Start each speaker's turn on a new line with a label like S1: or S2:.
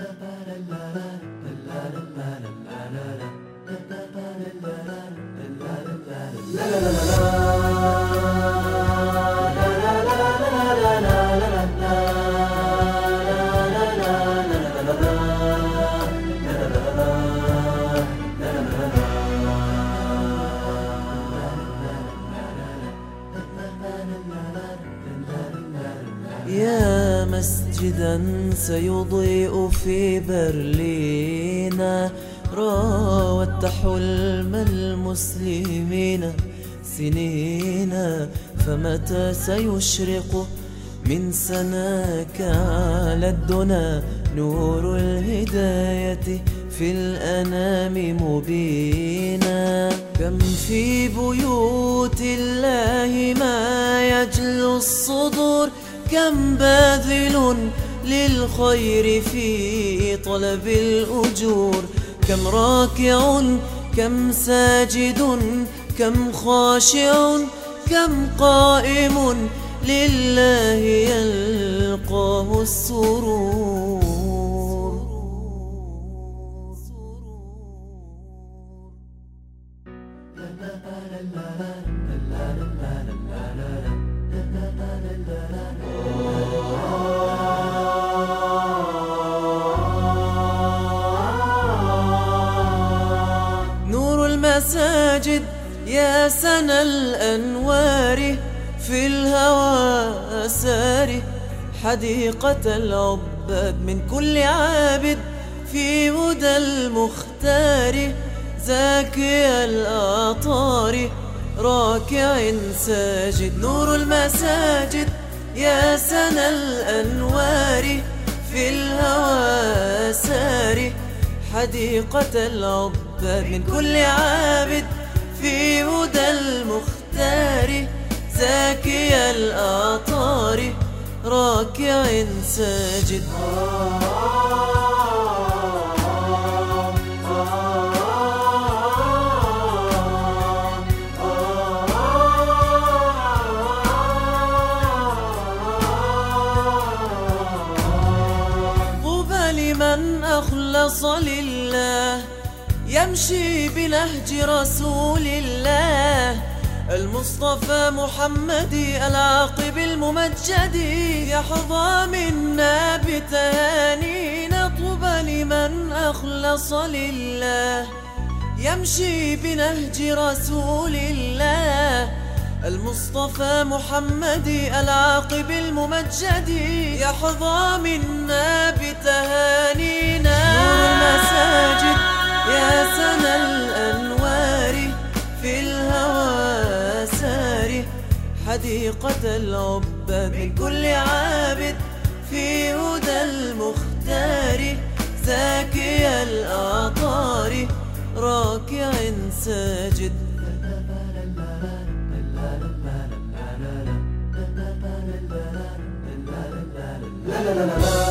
S1: يا مسجدا سيضيء في برلين، راودت حلم المسلمين سنين، فمتى سيشرق من سناك على الدنا نور الهداية في الأنام مبينا؟ كم في بيوت الله ما يجلو الصدور، كم باذل للخير في طلب الأجور، كم راكع كم ساجد كم خاشع كم قائم لله يلقاه السرور. نور المساجد يا سنا الأنوار، في الهوى ساري حديقة العباد، من كل عابد في هدى المختار، زاكي الأعطار راكع ساجد. نور المساجد يا سنا الأنوار، في الهوى ساري حديقة العباد، من كل عابد في هدى المختار، زاكي الأعطار راكع ساجد. طوبى لمن أخلص لله، يمشي بنهج رسول الله المصطفى محمد العاقب الممجد، يحظى منا بتهانينا. طوبى لمن أخلص لله، يمشي بنهج رسول الله المصطفى محمد العاقب الممجد، يحظى منا بتهانينا. نور المساجد يا سنا الأنوار، في الهوى ساري حديقة العباد، من كل عابد في هدى المختار، زاكي الأعطار راكع ساجد. لا لا لا لا